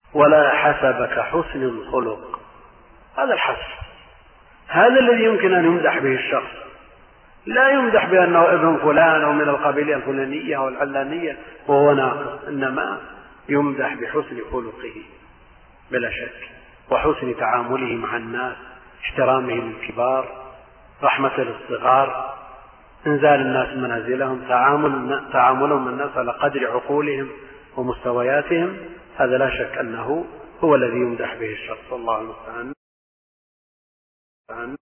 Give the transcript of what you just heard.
ولا حسبك حسن الخلق. هذا الحسب، هذا الذي يمكن أن يمدح به الشخص، لا يمدح بأنه ابن فلان أو من القبيلة الفلانية أو العلانية وهو ناقص، إنما يمدح بحسن خلقه بلا شك، وحسن تعامله مع الناس، احترامه للكبار، رحمة للصغار، انزال الناس منازلهم، تعاملهم الناس على قدر عقولهم ومستوياتهم. هذا لا شك أنه هو الذي يمدح به الشخص. الله المستعان.